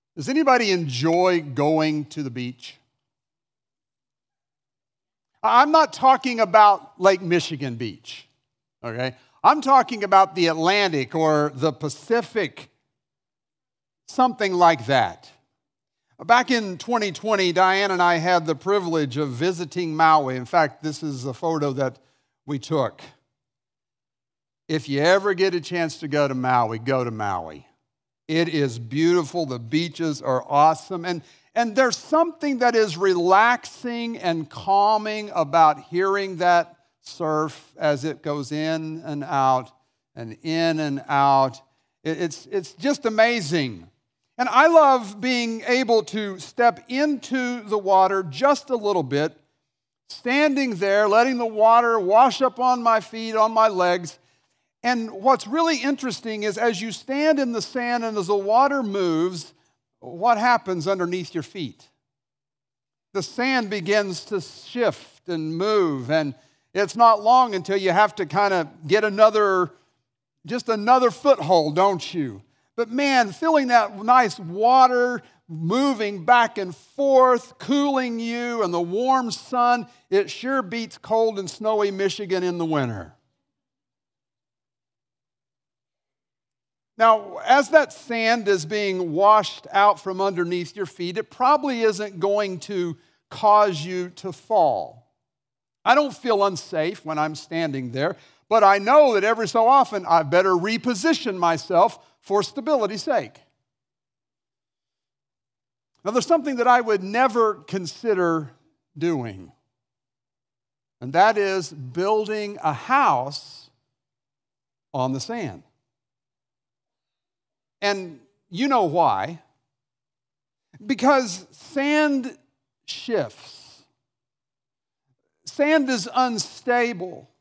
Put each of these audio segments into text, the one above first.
Does anybody enjoy going to the beach? I'm not talking about Lake Michigan Beach, okay? I'm talking about the Atlantic or the Pacific, something like that. Back in 2020, Diane and I had the privilege of visiting Maui. In fact, this is a photo that we took. If you ever get a chance to go to Maui, go to Maui. It is beautiful. The beaches are awesome. And there's something that is relaxing and calming about hearing that surf as it goes in and out and in and out. It's just amazing. And I love being able to step into the water just a little bit, standing there, letting the water wash up on my feet, on my legs. And what's really interesting is as you stand in the sand and as the water moves, what happens underneath your feet? The sand begins to shift and move, and it's not long until you have to kind of get just another foothold, don't you? But man, feeling that nice water moving back and forth, cooling you, and the warm sun, it sure beats cold and snowy Michigan in the winter. Now, as that sand is being washed out from underneath your feet, it probably isn't going to cause you to fall. I don't feel unsafe when I'm standing there, but I know that every so often I better reposition myself for stability's sake. Now, there's something that I would never consider doing, and that is building a house on the sand. And you know why. Because sand shifts. Sand is unstable.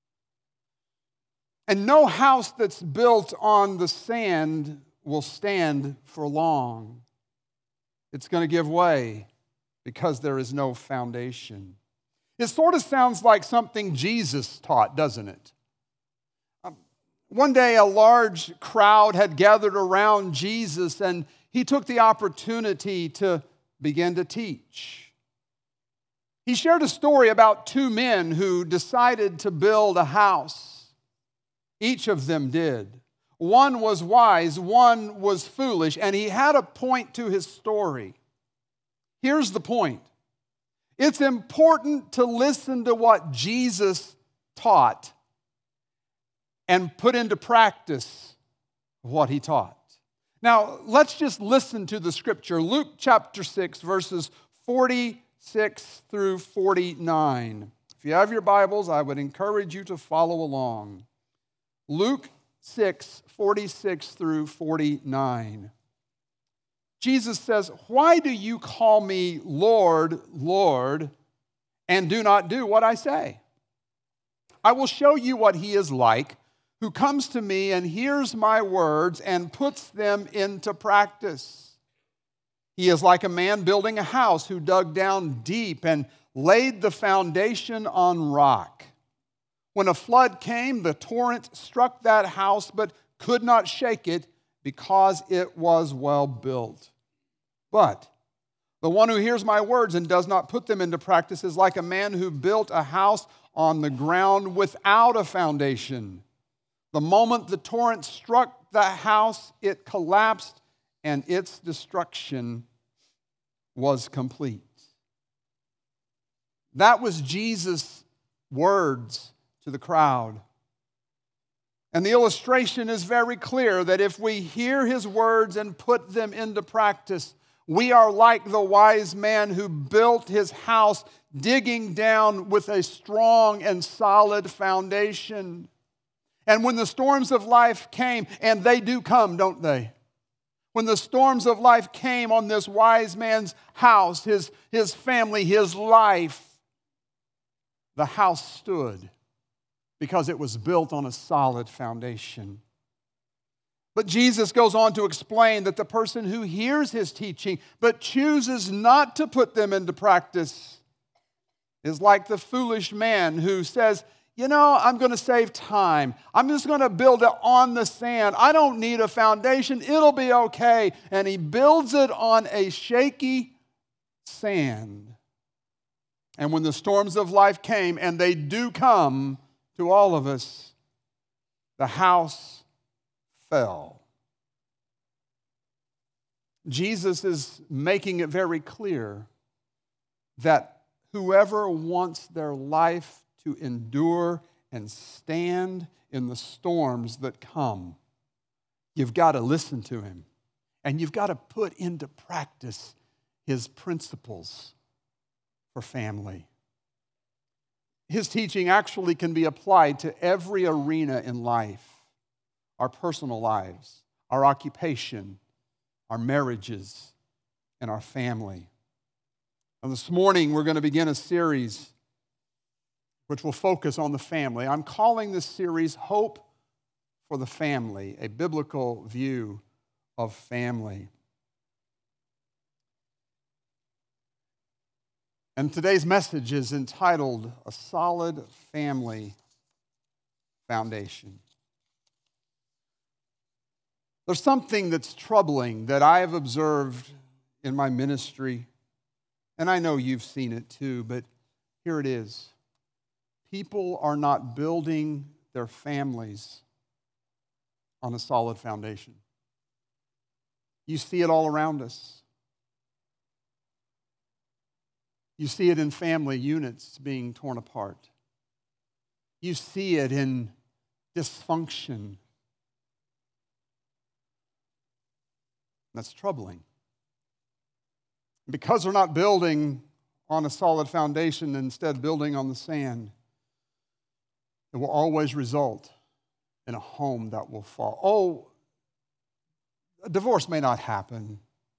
And no house that's built on the sand will stand for long. It's going to give way because there is no foundation. It sort of sounds like something Jesus taught, doesn't it? One day, a large crowd had gathered around Jesus, and he took the opportunity to begin to teach. He shared a story about two men who decided to build a house. Each of them did. One was wise, one was foolish, and he had a point to his story. Here's the point. It's important to listen to what Jesus taught and put into practice what he taught. Now, let's just listen to the scripture. Luke chapter 6, verses 46 through 49. If you have your Bibles, I would encourage you to follow along. Luke 6, 46 through 49. Jesus says, "Why do you call me Lord, Lord, and do not do what I say? I will show you what he is like, who comes to me and hears my words and puts them into practice. He is like a man building a house who dug down deep and laid the foundation on rock. When a flood came, the torrent struck that house but could not shake it because it was well built. But the one who hears my words and does not put them into practice is like a man who built a house on the ground without a foundation. The moment the torrent struck the house, it collapsed, and its destruction was complete." That was Jesus' words to the crowd. And the illustration is very clear that if we hear his words and put them into practice, we are like the wise man who built his house, digging down with a strong and solid foundation. And when the storms of life came, and they do come, don't they? When the storms of life came on this wise man's house, his family, his life, the house stood because it was built on a solid foundation. But Jesus goes on to explain that the person who hears his teaching but chooses not to put them into practice is like the foolish man who says, I'm going to save time. I'm just going to build it on the sand. I don't need a foundation. It'll be okay. And he builds it on a shaky sand. And when the storms of life came, and they do come to all of us, the house fell. Jesus is making it very clear that whoever wants their life to endure and stand in the storms that come, you've got to listen to him. And you've got to put into practice his principles for family. His teaching actually can be applied to every arena in life: our personal lives, our occupation, our marriages, and our family. And this morning, we're going to begin a series which will focus on the family. I'm calling this series Hope for the Family, a biblical view of family. And today's message is entitled, A Solid Family Foundation. There's something that's troubling that I have observed in my ministry, and I know you've seen it too, but here it is. People are not building their families on a solid foundation. You see it all around us. You see it in family units being torn apart. You see it in dysfunction. That's troubling. Because they're not building on a solid foundation, instead building on the sand, it will always result in a home that will fall. Oh, a divorce may not happen,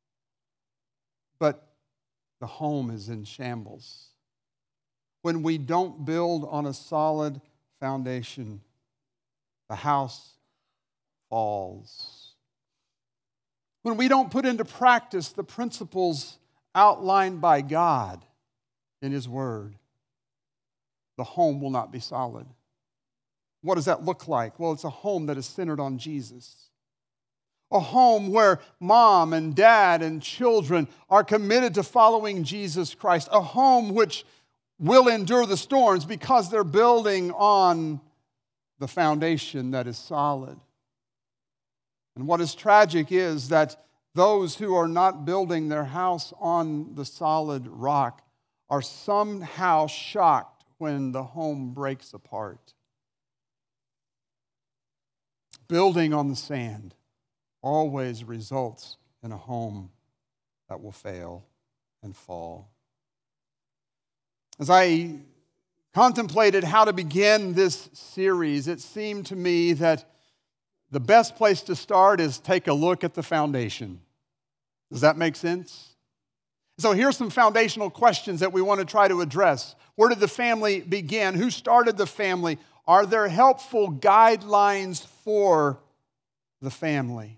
but the home is in shambles. When we don't build on a solid foundation, the house falls. When we don't put into practice the principles outlined by God in His Word, the home will not be solid. What does that look like? Well, it's a home that is centered on Jesus. A home where mom and dad and children are committed to following Jesus Christ. A home which will endure the storms because they're building on the foundation that is solid. And what is tragic is that those who are not building their house on the solid rock are somehow shocked when the home breaks apart. Building on the sand always results in a home that will fail and fall. As I contemplated how to begin this series, it seemed to me that the best place to start is take a look at the foundation. Does that make sense? So here's some foundational questions that we want to try to address. Where did the family begin? Who started the family? Are there helpful guidelines for the family?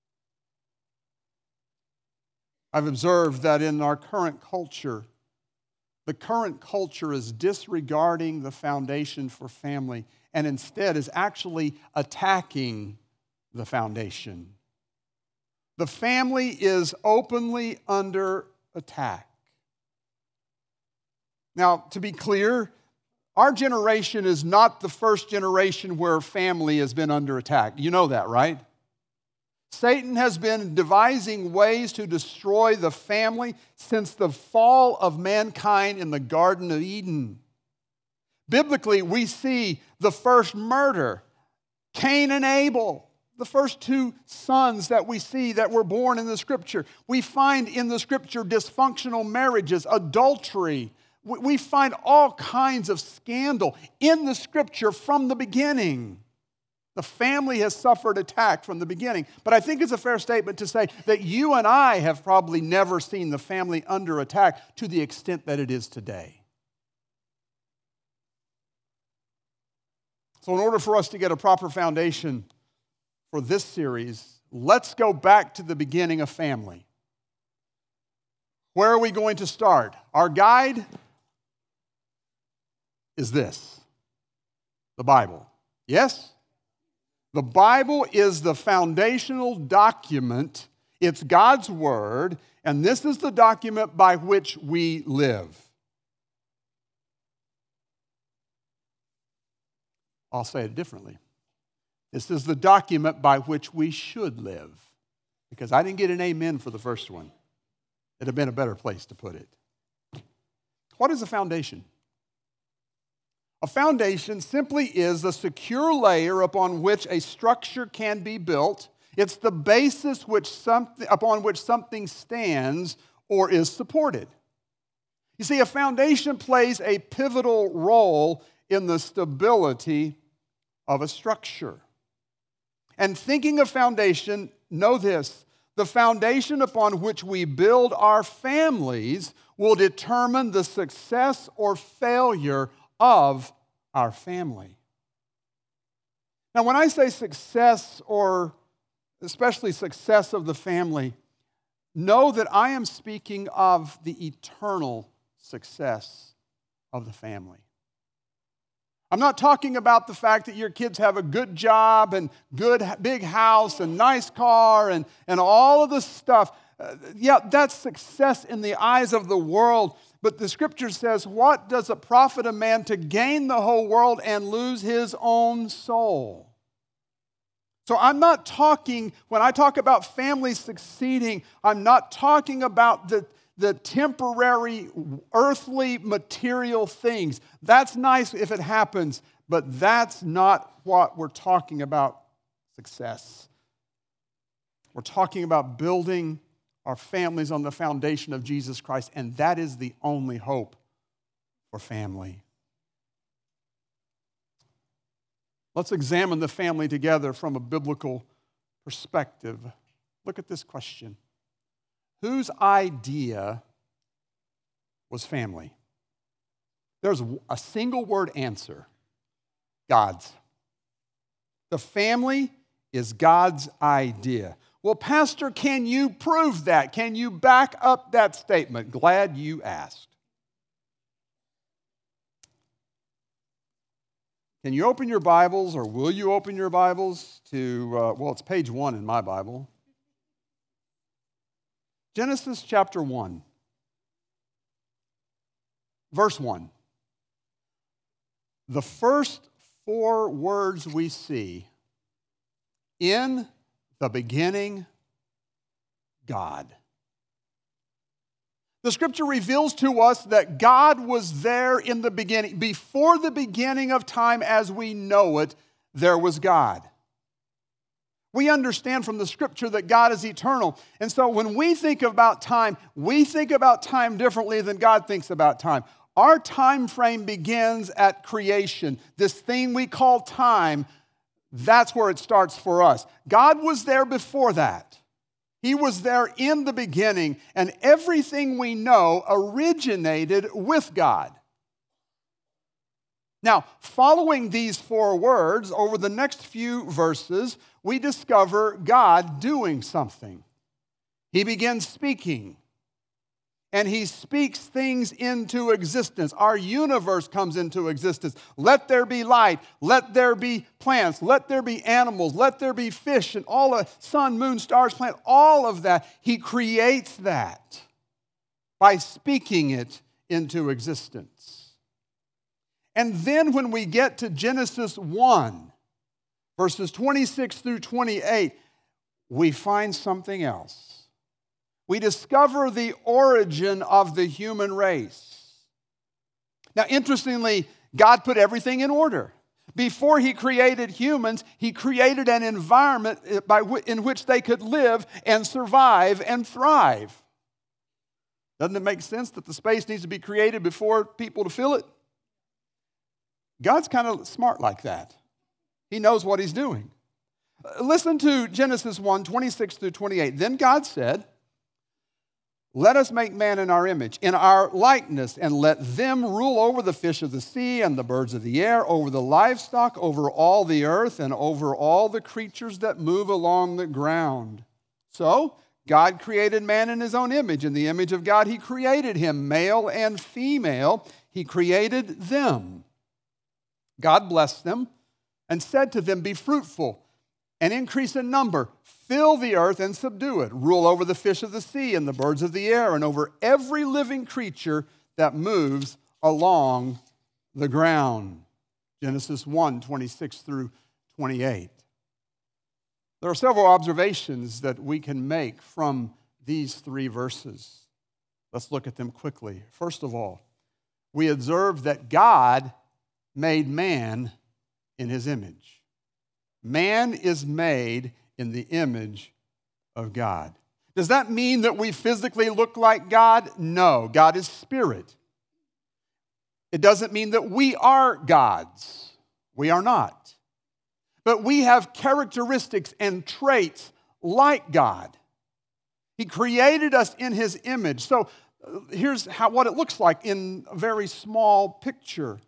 I've observed that in our current culture, the current culture is disregarding the foundation for family and instead is actually attacking the foundation. The family is openly under attack. Now, to be clear, our generation is not the first generation where family has been under attack. You know that, right? Satan has been devising ways to destroy the family since the fall of mankind in the Garden of Eden. Biblically, we see the first murder, Cain and Abel, the first two sons that we see that were born in the Scripture. We find in the Scripture dysfunctional marriages, adultery. We find all kinds of scandal in the Scripture from the beginning. The family has suffered attack from the beginning. But I think it's a fair statement to say that you and I have probably never seen the family under attack to the extent that it is today. So in order for us to get a proper foundation for this series, let's go back to the beginning of family. Where are we going to start? Our guide is this. The Bible. Yes? The Bible is the foundational document. It's God's Word, and this is the document by which we live. I'll say it differently. This is the document by which we should live. Because I didn't get an amen for the first one. It'd have been a better place to put it. What is a foundation? A foundation simply is the secure layer upon which a structure can be built. It's the basis upon which something stands or is supported. You see, a foundation plays a pivotal role in the stability of a structure. And thinking of foundation, know this: the foundation upon which we build our families will determine the success or failure of our family. Now, when I say success, or especially success of the family, know that I am speaking of the eternal success of the family. I'm not talking about the fact that your kids have a good job and good big house and nice car and all of this stuff. Yeah, that's success in the eyes of the world. But the Scripture says, what does it profit a man to gain the whole world and lose his own soul? So I'm not talking, when I talk about families succeeding, I'm not talking about the temporary, earthly, material things. That's nice if it happens, but that's not what we're talking about success. We're talking about building our families on the foundation of Jesus Christ, and that is the only hope for family. Let's examine the family together from a biblical perspective. Look at this question. Whose idea was family? There's a single word answer: God's. The family is God's idea. Well, Pastor, can you prove that? Can you back up that statement? Glad you asked. Can you open your Bibles, or will you open your Bibles to, it's page 1 in my Bible. Genesis chapter 1, verse 1. The first 4 words we see: in the beginning, God. The Scripture reveals to us that God was there in the beginning. Before the beginning of time as we know it, there was God. We understand from the Scripture that God is eternal. And so when we think about time, we think about time differently than God thinks about time. Our time frame begins at creation. This thing we call time, that's where it starts for us. God was there before that. He was there in the beginning, and everything we know originated with God. Now, following these 4 words, over the next few verses, we discover God doing something. He begins speaking, and he speaks things into existence. Our universe comes into existence. Let there be light. Let there be plants. Let there be animals. Let there be fish and all the sun, moon, stars, planet, all of that. He creates that by speaking it into existence. And then when we get to Genesis 1, verses 26 through 28, we find something else. We discover the origin of the human race. Now, interestingly, God put everything in order. Before he created humans, he created an environment in which they could live and survive and thrive. Doesn't it make sense that the space needs to be created before people to fill it? God's kind of smart like that. He knows what he's doing. Listen to Genesis 1, 26 through 28. Then God said, "Let us make man in our image, in our likeness, and let them rule over the fish of the sea and the birds of the air, over the livestock, over all the earth, and over all the creatures that move along the ground." So God created man in his own image. In the image of God he created him, male and female. He created them. God blessed them and said to them, "Be fruitful and increase in number. Fill the earth and subdue it. Rule over the fish of the sea and the birds of the air and over every living creature that moves along the ground." Genesis 1:26 through 28. There are several observations that we can make from these three verses. Let's look at them quickly. First of all, we observe that God made man in his image. Man is made in the image of God. Does that mean that we physically look like God? No, God is spirit. It doesn't mean that we are gods. We are not. But we have characteristics and traits like God. He created us in his image. So here's what it looks like in a very small picture.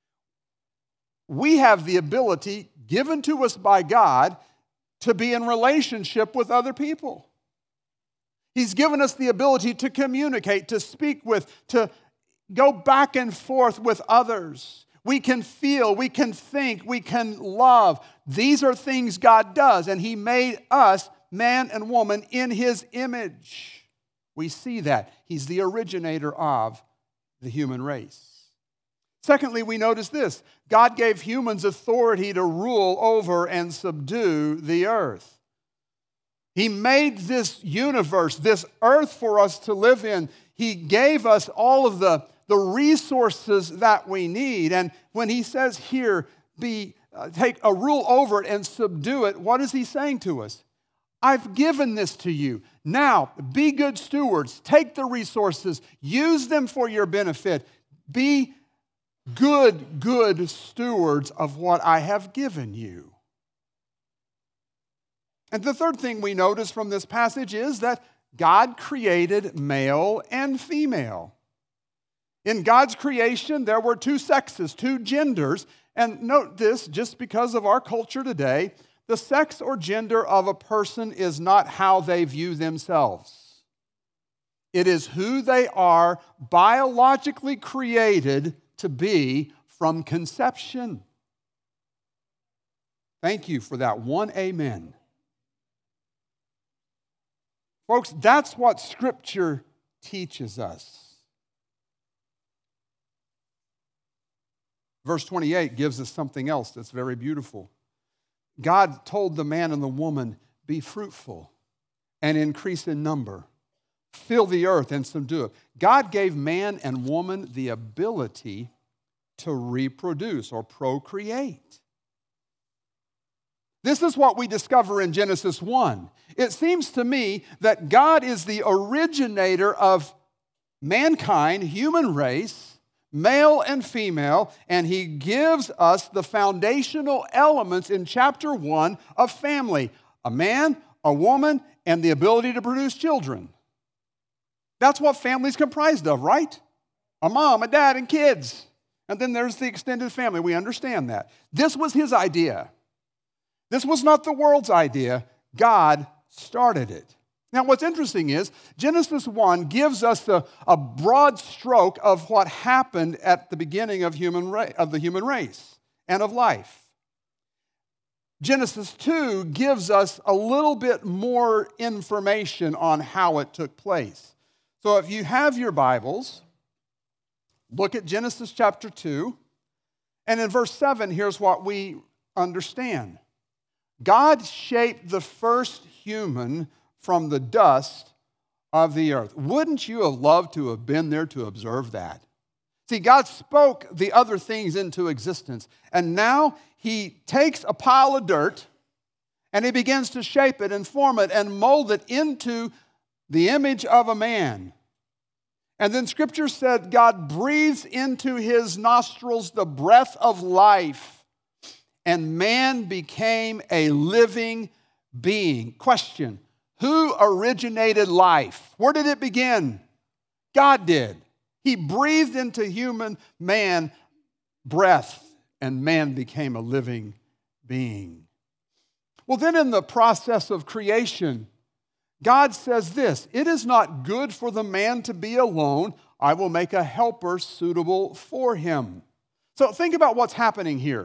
We have the ability given to us by God to be in relationship with other people. He's given us the ability to communicate, to speak with, to go back and forth with others. We can feel, we can think, we can love. These are things God does, and he made us, man and woman, in his image. We see that. He's the originator of the human race. Secondly, we notice this. God gave humans authority to rule over and subdue the earth. He made this universe, this earth for us to live in. He gave us all of the resources that we need. And when he says here, take a rule over it and subdue it, what is he saying to us? I've given this to you. Now, be good stewards. Take the resources. Use them for your benefit. Be good stewards of what I have given you. And the third thing we notice from this passage is that God created male and female. In God's creation, there were two sexes, two genders. And note this, just because of our culture today, the sex or gender of a person is not how they view themselves. It is who they are biologically created to be from conception. Thank you for that one amen. Folks, that's what Scripture teaches us. Verse 28 gives us something else that's very beautiful. God told the man and the woman, be fruitful and increase in number. Fill the earth and subdue it. God gave man and woman the ability to reproduce or procreate. This is what we discover in Genesis 1. It seems to me that God is the originator of mankind, human race, male and female, and he gives us the foundational elements in chapter 1 of family. A man, a woman, and the ability to produce children. That's what family's comprised of, right? A mom, a dad, and kids. And then there's the extended family. We understand that. This was his idea. This was not the world's idea. God started it. Now, what's interesting is Genesis 1 gives us a broad stroke of what happened at the beginning of the human race and of life. Genesis 2 gives us a little bit more information on how it took place. So if you have your Bibles, look at Genesis chapter 2, and in verse 7, here's what we understand. God shaped the first human from the dust of the earth. Wouldn't you have loved to have been there to observe that? See, God spoke the other things into existence, and now he takes a pile of dirt and he begins to shape it and form it and mold it into the image of a man. And then Scripture said God breathes into his nostrils the breath of life, and man became a living being. Question: who originated life? Where did it begin? God did. He breathed into human man breath, and man became a living being. Well, then in the process of creation, God says this: it is not good for the man to be alone. I will make a helper suitable for him. So think about what's happening here.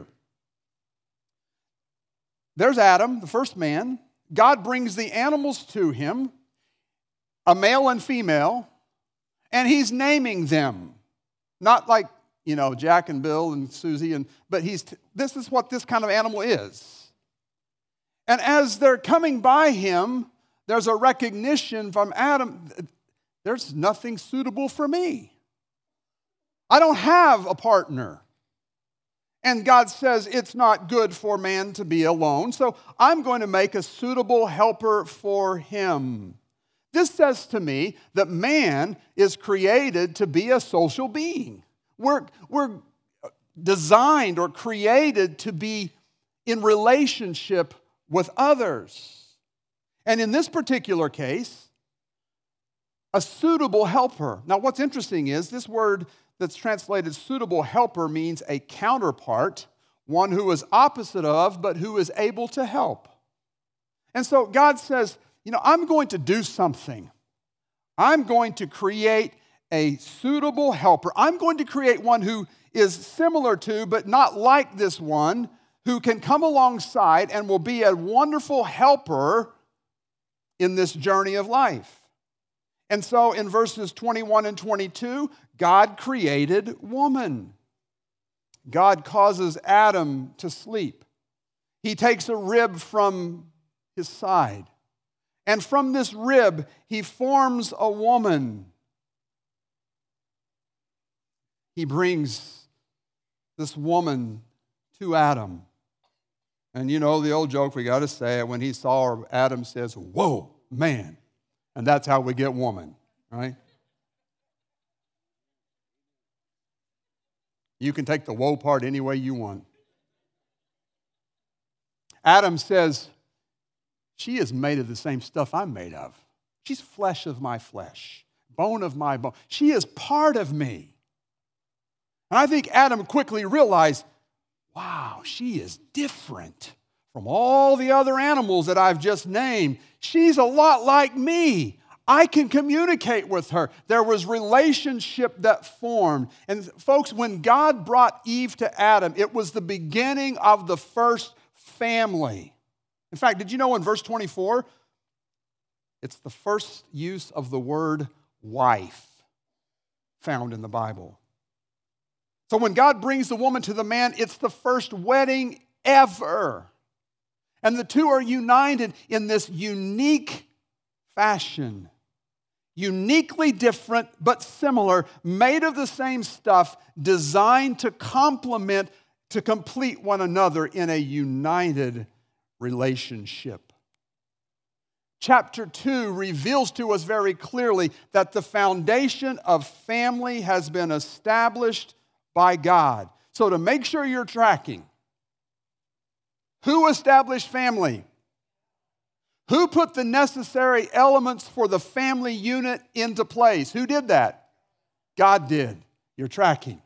There's Adam, the first man. God brings the animals to him, a male and female, and he's naming them. Not like, Jack and Bill and Susie, but this is what this kind of animal is. And as they're coming by him, there's a recognition from Adam, there's nothing suitable for me. I don't have a partner. And God says it's not good for man to be alone, so I'm going to make a suitable helper for him. This says to me that man is created to be a social being. We're designed or created to be in relationship with others. And in this particular case, a suitable helper. Now, what's interesting is this word that's translated suitable helper means a counterpart, one who is opposite of, but who is able to help. And so God says, I'm going to do something. I'm going to create a suitable helper. I'm going to create one who is similar to, but not like this one, who can come alongside and will be a wonderful helper in this journey of life. And so in verses 21 and 22, God created woman. God causes Adam to sleep. He takes a rib from his side. And from this rib, he forms a woman. He brings this woman to Adam. And the old joke, we got to say it, when he saw her, Adam says, "Whoa, man." And that's how we get woman, right? You can take the woe part any way you want. Adam says, she is made of the same stuff I'm made of. She's flesh of my flesh, bone of my bone. She is part of me. And I think Adam quickly realized, wow, she is different from all the other animals that I've just named. She's a lot like me. I can communicate with her. There was relationship that formed. And folks, when God brought Eve to Adam, it was the beginning of the first family. In fact, did you know in verse 24, it's the first use of the word wife found in the Bible. So when God brings the woman to the man, it's the first wedding ever. And the two are united in this unique fashion. Uniquely different, but similar, made of the same stuff, designed to complement, to complete one another in a united relationship. Chapter 2 reveals to us very clearly that the foundation of family has been established by God. So to make sure you're tracking, who established family? Who put the necessary elements for the family unit into place? Who did that? God did. You're tracking.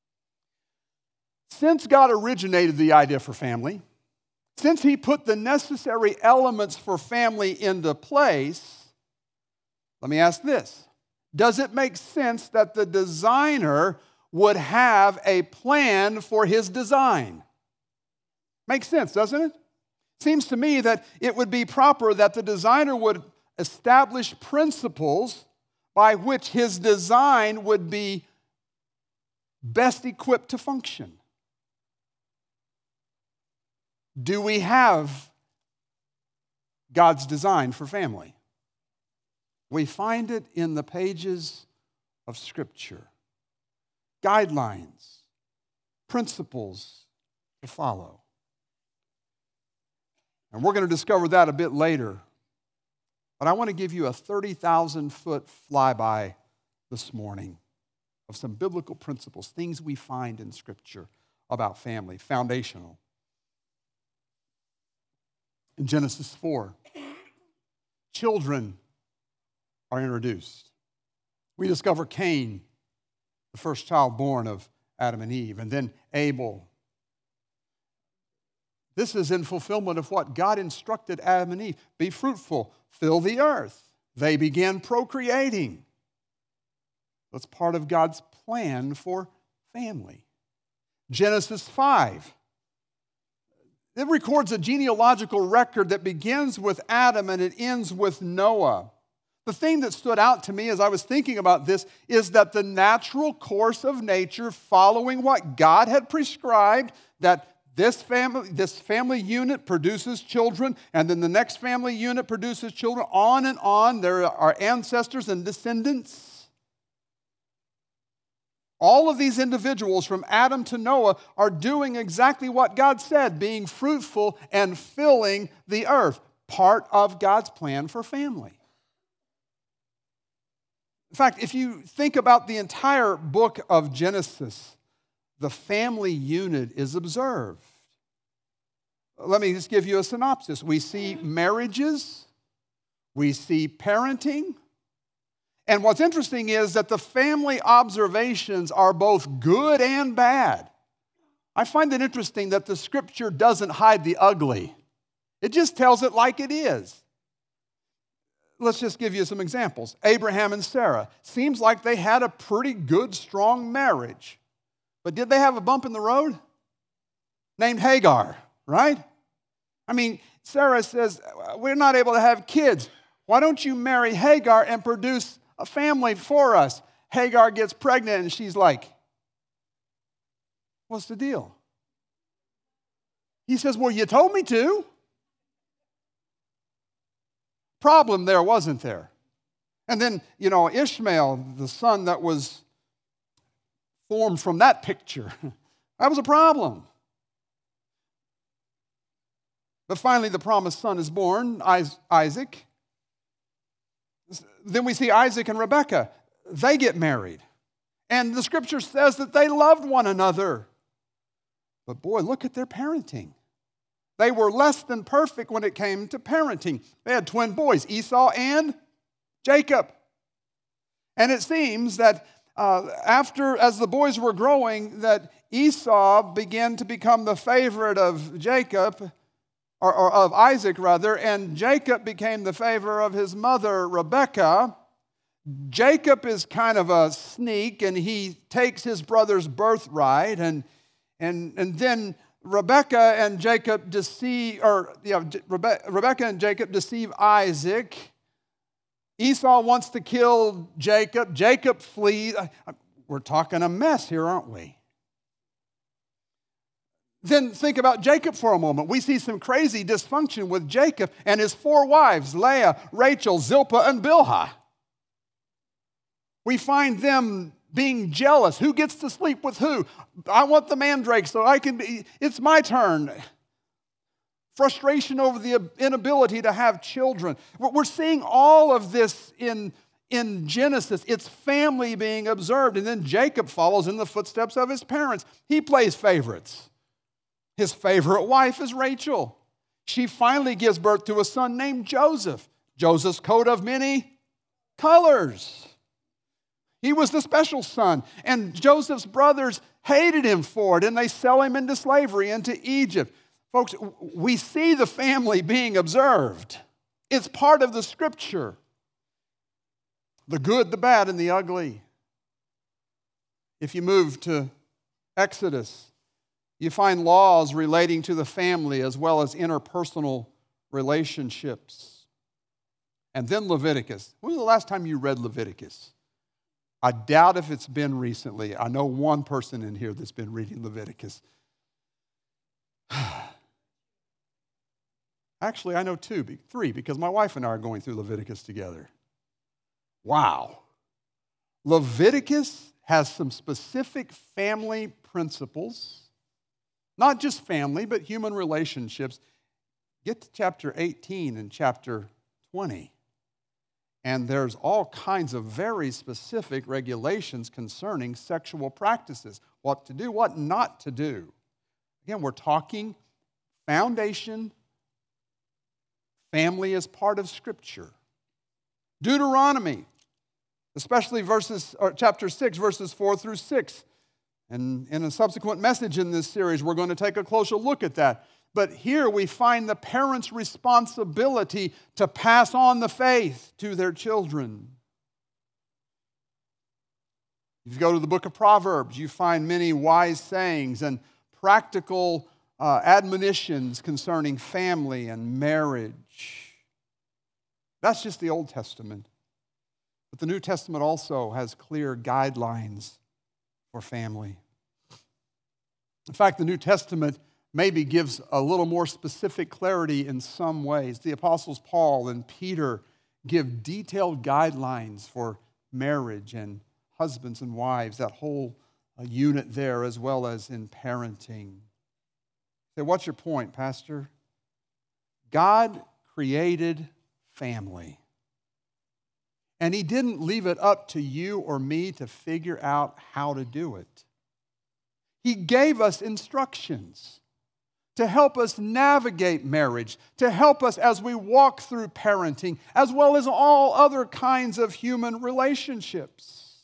Since God originated the idea for family, since He put the necessary elements for family into place, let me ask this. Does it make sense that the designer would have a plan for his design? Makes sense, doesn't it? Seems to me that it would be proper that the designer would establish principles by which his design would be best equipped to function. Do we have God's design for family? We find it in the pages of Scripture. Guidelines, principles to follow. And we're going to discover that a bit later. But I want to give you a 30,000-foot flyby this morning of some biblical principles, things we find in Scripture about family, foundational. In Genesis 4, children are introduced. We discover Cain, the first child born of Adam and Eve, and then Abel. This is in fulfillment of what God instructed Adam and Eve. Be fruitful, fill the earth. They began procreating. That's part of God's plan for family. Genesis 5. It records a genealogical record that begins with Adam and it ends with Noah. The thing that stood out to me as I was thinking about this is that the natural course of nature, following what God had prescribed, that this family unit produces children, and then the next family unit produces children, on and on. There are ancestors and descendants. All of these individuals from Adam to Noah are doing exactly what God said, being fruitful and filling the earth, part of God's plan for family. In fact, if you think about the entire book of Genesis, the family unit is observed. Let me just give you a synopsis. We see marriages, we see parenting, and what's interesting is that the family observations are both good and bad. I find it interesting that the Scripture doesn't hide the ugly. It just tells it like it is. Let's just give you some examples. Abraham and Sarah. Seems like they had a pretty good, strong marriage. But did they have a bump in the road? Named Hagar, right? I mean, Sarah says, we're not able to have kids. Why don't you marry Hagar and produce a family for us? Hagar gets pregnant and she's like, what's the deal? He says, well, you told me to. Problem there, wasn't there? And then, Ishmael, the son that was formed from that picture, that was a problem. But finally, the promised son is born, Isaac. Then we see Isaac and Rebekah. They get married. And the Scripture says that they loved one another. But boy, look at their parenting. They were less than perfect when it came to parenting. They had twin boys, Esau and Jacob. And it seems that as the boys were growing, that Esau began to become the favorite of Jacob, or of Isaac rather, and Jacob became the favor of his mother, Rebekah. Jacob is kind of a sneak, and he takes his brother's birthright, and then Rebekah and Jacob deceive Isaac. Esau wants to kill Jacob. Jacob flees. We're talking a mess here, aren't we? Then think about Jacob for a moment. We see some crazy dysfunction with Jacob and his 4 wives, Leah, Rachel, Zilpah, and Bilhah. We find them being jealous. Who gets to sleep with who? I want the mandrake so I can be, it's my turn. Frustration over the inability to have children. We're seeing all of this in Genesis. It's family being observed. And then Jacob follows in the footsteps of his parents. He plays favorites. His favorite wife is Rachel. She finally gives birth to a son named Joseph. Joseph's coat of many colors. He was the special son, and Joseph's brothers hated him for it, and they sell him into slavery, into Egypt. Folks, we see the family being observed. It's part of the Scripture. The good, the bad, and the ugly. If you move to Exodus, you find laws relating to the family as well as interpersonal relationships. And then Leviticus. When was the last time you read Leviticus? I doubt if it's been recently. I know one person in here that's been reading Leviticus. Actually, I know 3, because my wife and I are going through Leviticus together. Wow. Leviticus has some specific family principles. Not just family, but human relationships. Get to chapter 18 and chapter 20. And there's all kinds of very specific regulations concerning sexual practices. What to do, what not to do. Again, we're talking foundation. Family is part of Scripture. Deuteronomy, especially chapter 6, verses 4 through 6. And in a subsequent message in this series, we're going to take a closer look at that. But here we find the parents' responsibility to pass on the faith to their children. If you go to the book of Proverbs, you find many wise sayings and practical admonitions concerning family and marriage. That's just the Old Testament. But the New Testament also has clear guidelines for family. In fact, the New Testament maybe gives a little more specific clarity in some ways. The apostles Paul and Peter give detailed guidelines for marriage and husbands and wives, that whole unit there, as well as in parenting. So what's your point, Pastor? God created family. And He didn't leave it up to you or me to figure out how to do it. He gave us instructions to help us navigate marriage, to help us as we walk through parenting, as well as all other kinds of human relationships.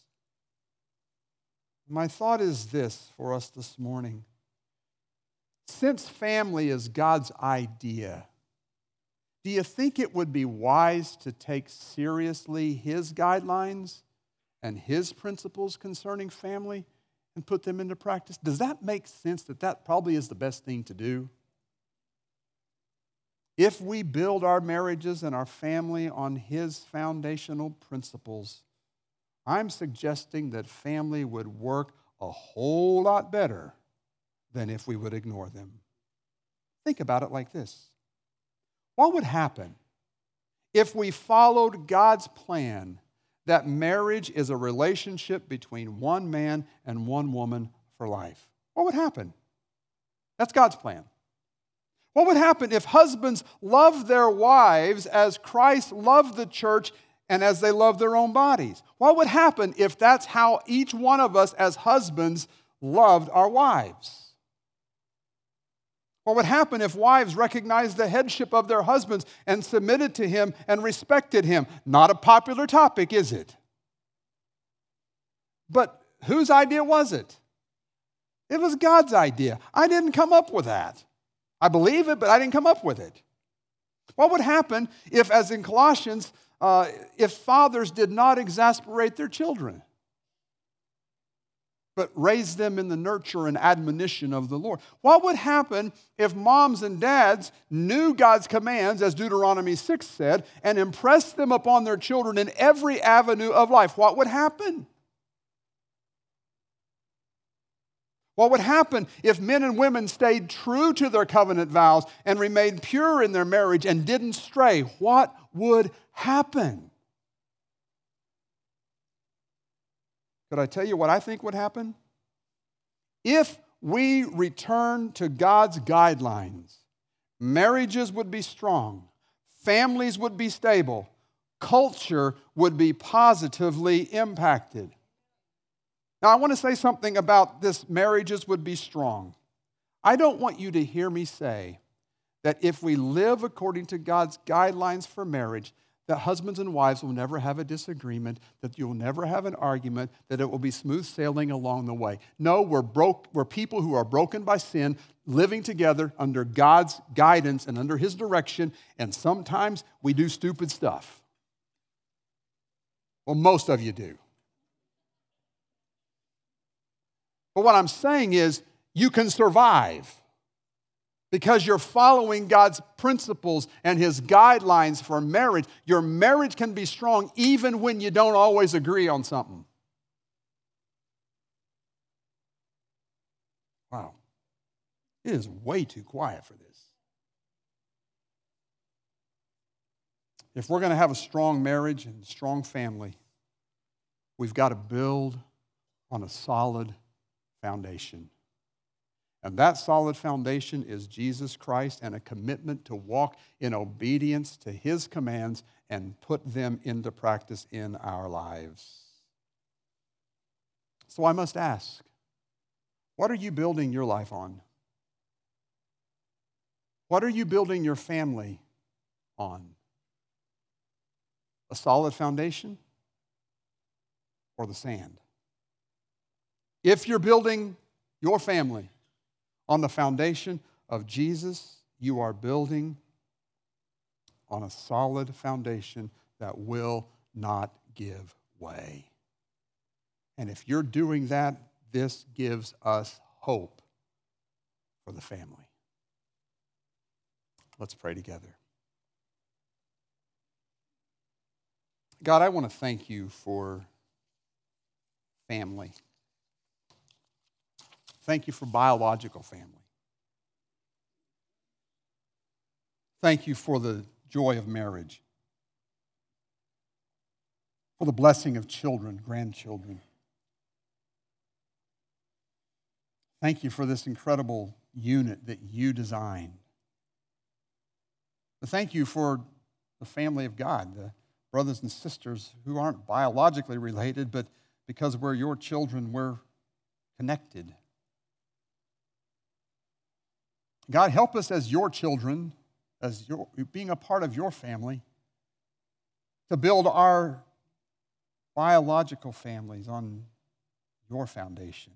My thought is this for us this morning. Since family is God's idea, do you think it would be wise to take seriously His guidelines and His principles concerning family and put them into practice? Does that make sense that that probably is the best thing to do? If we build our marriages and our family on His foundational principles, I'm suggesting that family would work a whole lot better than if we would ignore them. Think about it like this. What would happen if we followed God's plan that marriage is a relationship between one man and one woman for life? What would happen? That's God's plan. What would happen if husbands loved their wives as Christ loved the church and as they love their own bodies? What would happen if that's how each one of us as husbands loved our wives? What would happen if wives recognized the headship of their husbands and submitted to him and respected him? Not a popular topic, is it? But whose idea was it? It was God's idea. I didn't come up with that. I believe it, but I didn't come up with it. What would happen if, as in Colossians, if fathers did not exasperate their children, but raise them in the nurture and admonition of the Lord? What would happen if moms and dads knew God's commands, as Deuteronomy 6 said, and impressed them upon their children in every avenue of life? What would happen? What would happen if men and women stayed true to their covenant vows and remained pure in their marriage and didn't stray? What would happen? Could I tell you what I think would happen? If we return to God's guidelines, marriages would be strong, families would be stable, culture would be positively impacted. Now, I want to say something about this: marriages would be strong. I don't want you to hear me say that if we live according to God's guidelines for marriage, that husbands and wives will never have a disagreement, that you'll never have an argument, that it will be smooth sailing along the way. No, we're people who are broken by sin, living together under God's guidance and under His direction, and sometimes we do stupid stuff. Well, most of you do. But what I'm saying is, you can survive because you're following God's principles and His guidelines for marriage. Your marriage can be strong even when you don't always agree on something. Wow. It is way too quiet for this. If we're going to have a strong marriage and strong family, we've got to build on a solid foundation. And that solid foundation is Jesus Christ and a commitment to walk in obedience to His commands and put them into practice in our lives. So I must ask, what are you building your life on? What are you building your family on? A solid foundation or the sand? If you're building your family on the foundation of Jesus, you are building on a solid foundation that will not give way. And if you're doing that, this gives us hope for the family. Let's pray together. God, I want to thank you for family. Thank you for biological family. Thank you for the joy of marriage, for the blessing of children, grandchildren. Thank you for this incredible unit that you designed. But thank you for the family of God, the brothers and sisters who aren't biologically related, but because we're your children, we're connected. God, help us as your children, being a part of your family, to build our biological families on your foundation.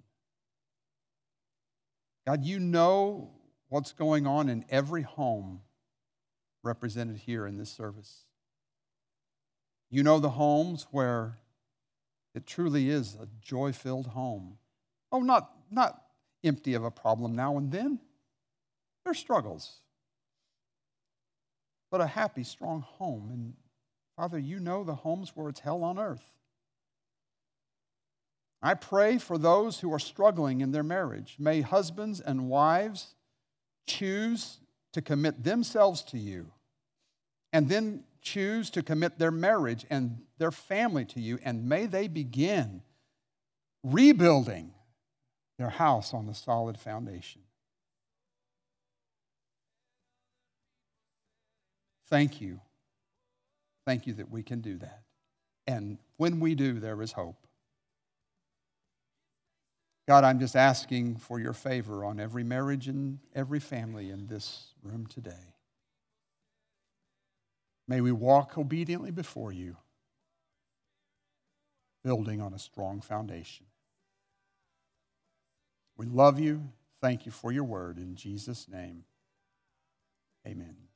God, you know what's going on in every home represented here in this service. You know the homes where it truly is a joy-filled home. Oh, not empty of a problem now and then. There's struggles. But a happy, strong home. And Father, you know the homes where it's hell on earth. I pray for those who are struggling in their marriage. May husbands and wives choose to commit themselves to you and then choose to commit their marriage and their family to you, and may they begin rebuilding their house on the solid foundation. Thank you. Thank you that we can do that. And when we do, there is hope. God, I'm just asking for your favor on every marriage and every family in this room today. May we walk obediently before you, building on a strong foundation. We love you. Thank you for your word. In Jesus' name, amen.